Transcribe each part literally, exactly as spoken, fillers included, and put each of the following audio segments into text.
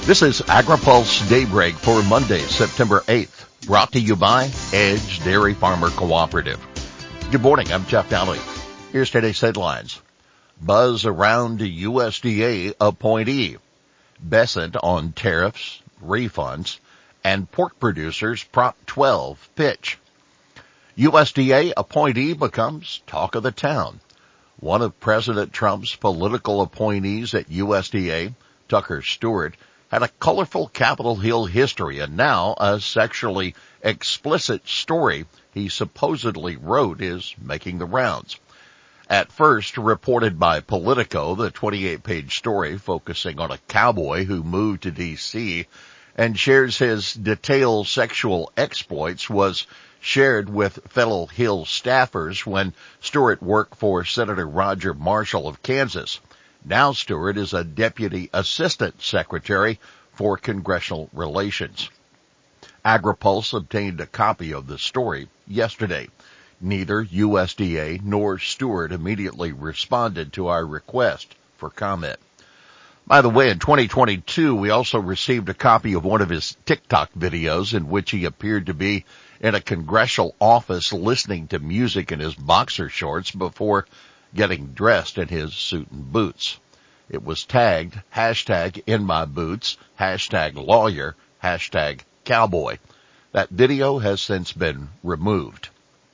This is AgriPulse Daybreak for Monday, September eighth, brought to you by Edge Dairy Farmer Cooperative. Good morning, I'm Jeff Daly. Here's today's headlines. Buzz around U S D A appointee. Bessent on tariffs, refunds, and pork producers Prop twelve pitch. U S D A appointee becomes talk of the town. One of President Trump's political appointees at U S D A, Tucker Stewart, had a colorful Capitol Hill history and now a sexually explicit story he supposedly wrote is making the rounds. At first reported by Politico, the twenty-eight page story focusing on a cowboy who moved to D C and shares his detailed sexual exploits was shared with fellow Hill staffers when Stewart worked for Senator Roger Marshall of Kansas. Now Stewart is a Deputy Assistant Secretary for Congressional Relations. AgriPulse obtained a copy of the story yesterday. Neither U S D A nor Stewart immediately responded to our request for comment. By the way, in twenty twenty-two, we also received a copy of one of his TikTok videos in which he appeared to be in a congressional office listening to music in his boxer shorts before getting dressed in his suit and boots. It was tagged, hashtag in my boots, hashtag lawyer, hashtag cowboy. That video has since been removed.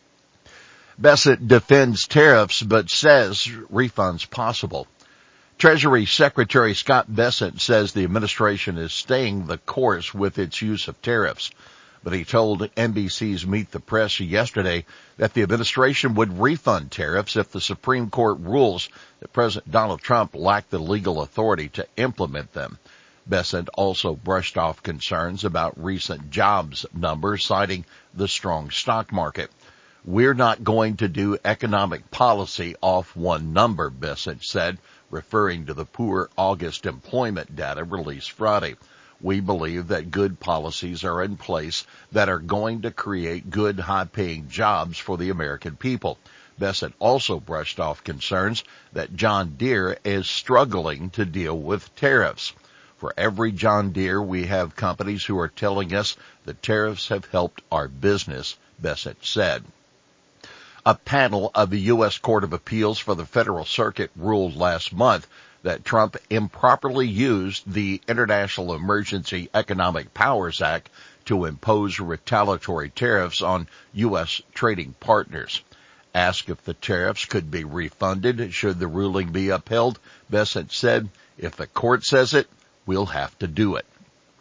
Bessent defends tariffs but says refunds possible. Treasury Secretary Scott Bessent says the administration is staying the course with its use of tariffs. But he told N B C's Meet the Press yesterday that the administration would refund tariffs if the Supreme Court rules that President Donald Trump lacked the legal authority to implement them. Bessent also brushed off concerns about recent jobs numbers, citing the strong stock market. We're not going to do economic policy off one number, Bessent said, referring to the poor August employment data released Friday. We believe that good policies are in place that are going to create good, high-paying jobs for the American people. Bessent also brushed off concerns that John Deere is struggling to deal with tariffs. For every John Deere, we have companies who are telling us the tariffs have helped our business, Bessent said. A panel of the U S Court of Appeals for the Federal Circuit ruled last month that Trump improperly used the International Emergency Economic Powers Act to impose retaliatory tariffs on U S trading partners. Asked if the tariffs could be refunded should the ruling be upheld, Bessent said, if the court says it, we'll have to do it.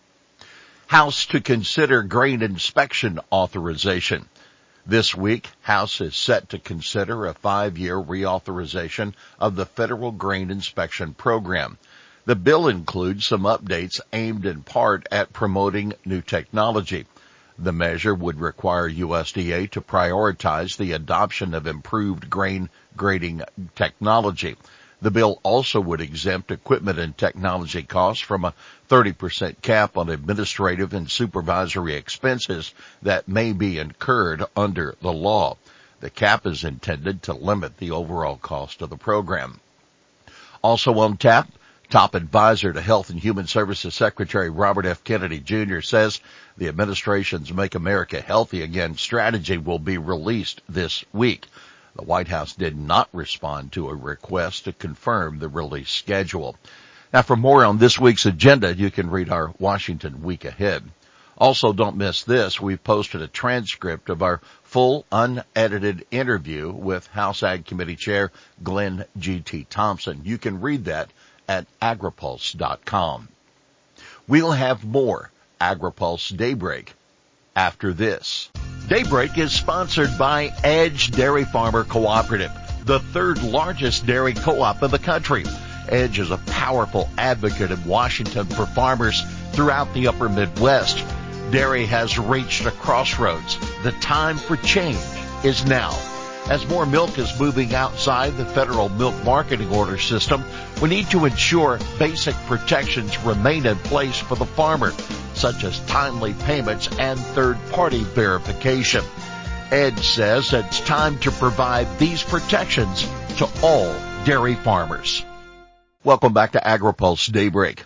House to consider grain inspection authorization. This week, House is set to consider a five-year reauthorization of the Federal Grain Inspection Program. The bill includes some updates aimed in part at promoting new technology. The measure would require U S D A to prioritize the adoption of improved grain grading technology. The bill also would exempt equipment and technology costs from a thirty percent cap on administrative and supervisory expenses that may be incurred under the law. The cap is intended to limit the overall cost of the program. Also on tap, top advisor to Health and Human Services Secretary Robert F. Kennedy Junior says the administration's Make America Healthy Again strategy will be released this week. The White House did not respond to a request to confirm the release schedule. Now, for more on this week's agenda, you can read our Washington Week Ahead. Also, don't miss this. We've posted a transcript of our full, unedited interview with House Ag Committee Chair Glenn G T. Thompson. You can read that at agripulse dot com. We'll have more AgriPulse Daybreak after this. Daybreak is sponsored by Edge Dairy Farmer Cooperative, the third largest dairy co-op in the country. Edge is a powerful advocate in Washington for farmers throughout the upper Midwest. Dairy has reached a crossroads. The time for change is now. As more milk is moving outside the federal milk marketing order system, we need to ensure basic protections remain in place for the farmer, such as timely payments and third-party verification. Edge says it's time to provide these protections to all dairy farmers. Welcome back to AgriPulse Daybreak.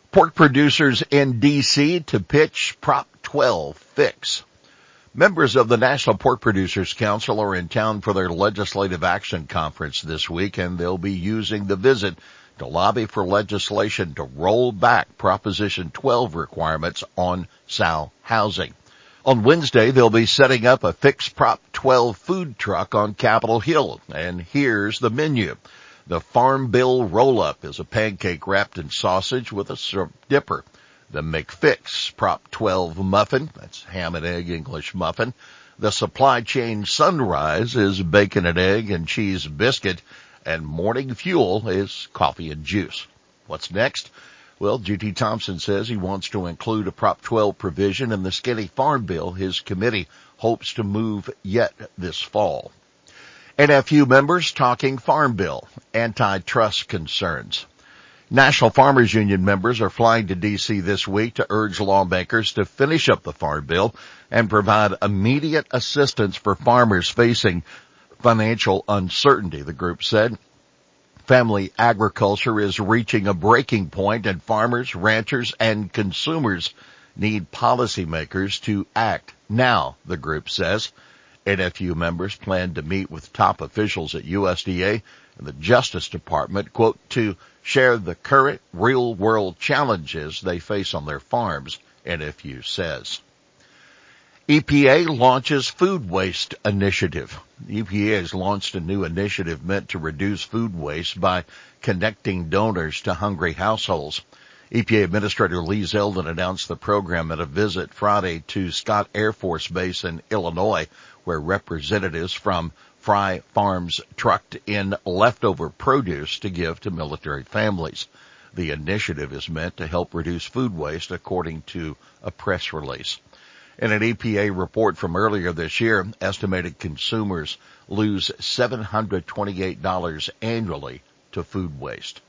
Pork producers in D C to pitch Prop twelve fix. Members of the National Pork Producers Council are in town for their Legislative Action Conference this week, and they'll be using the visit to lobby for legislation to roll back Proposition twelve requirements on sow housing. On Wednesday, they'll be setting up a Fix Prop twelve food truck on Capitol Hill, and here's the menu. The Farm Bill Roll-Up is a pancake wrapped in sausage with a syrup dipper. The McFix Prop twelve Muffin, that's ham and egg English muffin. The Supply Chain Sunrise is bacon and egg and cheese biscuit. And Morning Fuel is coffee and juice. What's next? Well, G T Thompson says he wants to include a Prop twelve provision in the skinny farm bill his committee hopes to move yet this fall. N F U members talking Farm Bill, antitrust concerns. National Farmers Union members are flying to D C this week to urge lawmakers to finish up the Farm Bill and provide immediate assistance for farmers facing financial uncertainty, the group said. Family agriculture is reaching a breaking point, and farmers, ranchers, and consumers need policymakers to act now, the group says. N F U members plan to meet with top officials at U S D A and the Justice Department, quote, to share the current real-world challenges they face on their farms, N F U says. E P A launches food waste initiative. E P A has launched a new initiative meant to reduce food waste by connecting donors to hungry households. E P A Administrator Lee Zeldin announced the program at a visit Friday to Scott Air Force Base in Illinois, where representatives from Fry Farms trucked in leftover produce to give to military families. The initiative is meant to help reduce food waste, according to a press release. In an E P A report from earlier this year, estimated consumers lose seven hundred twenty-eight dollars annually to food waste.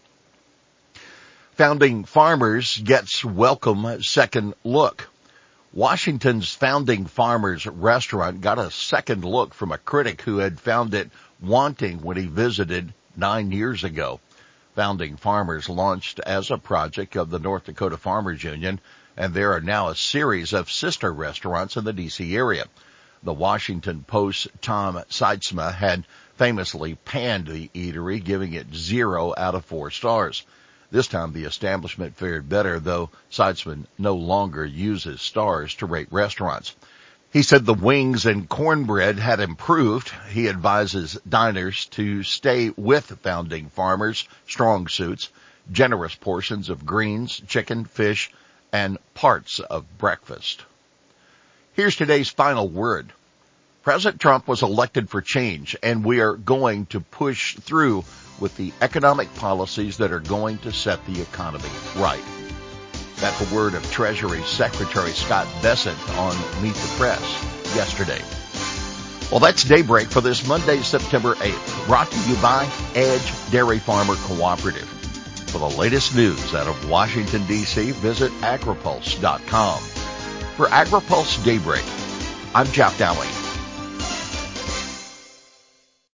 Founding Farmers gets welcome second look. Washington's Founding Farmers restaurant got a second look from a critic who had found it wanting when he visited nine years ago. Founding Farmers launched as a project of the North Dakota Farmers Union, and there are now a series of sister restaurants in the D C area. The Washington Post's Tom Seitzma had famously panned the eatery, giving it zero out of four stars. This time the establishment fared better, though Seitzman no longer uses stars to rate restaurants. He said the wings and cornbread had improved. He advises diners to stay with Founding Farmers strong suits, generous portions of greens, chicken, fish, and parts of breakfast. Here's today's final word. President Trump was elected for change, and we are going to push through with the economic policies that are going to set the economy right. That's the word of Treasury Secretary Scott Bessent on Meet the Press yesterday. Well, that's Daybreak for this Monday, September eighth, brought to you by Edge Dairy Farmer Cooperative. For the latest news out of Washington, D C, visit agripulse dot com. For AgriPulse Daybreak, I'm Jeff Dowling.